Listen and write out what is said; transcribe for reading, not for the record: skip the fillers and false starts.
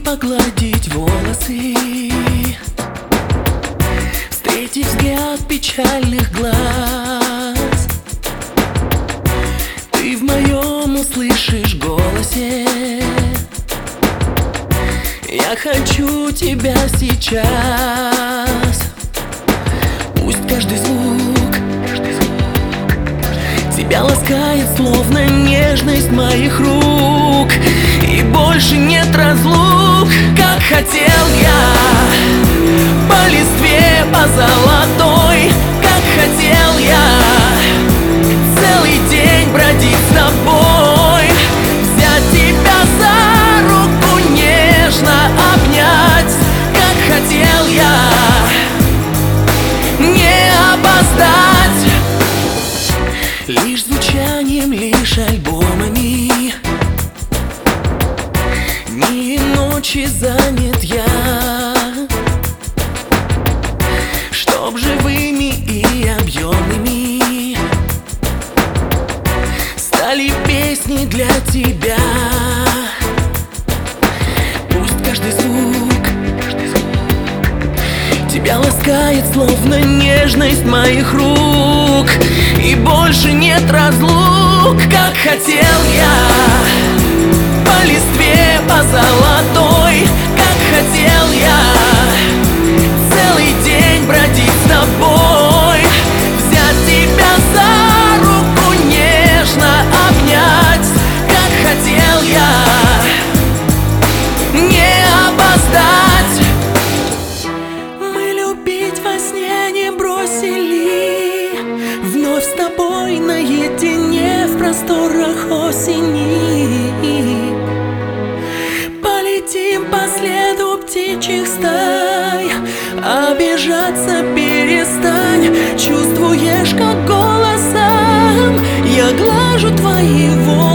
погладить волосы, встретить взгляд печальных глаз. Ты в моем услышишь голосе: я хочу тебя сейчас. Пусть каждый звук тебя ласкает, словно нежность моих рук. И больше нет разлук, как хотел я по листве, по золотой. Как хотел я целый день бродить с тобой, взять тебя за руку, нежно обнять. Как хотел я не опоздать, лишь звучанием, лишь альбомами, дни и ночи занят я, чтоб живыми и объемными стали песни для тебя. Пусть каждый звук тебя ласкает, словно нежность моих рук. И больше нет разлук, как хотел я по листве, по золотой. Как хотел я целый день бродить с тобой, взять тебя за руку, нежно обнять. Как хотел я не опоздать. Мы любить во сне не бросили, вновь с тобой наедине в просторах осени. Полетим по следу птичьих стай, обижаться перестань. Чувствуешь, как голосом я глажу твои волосы.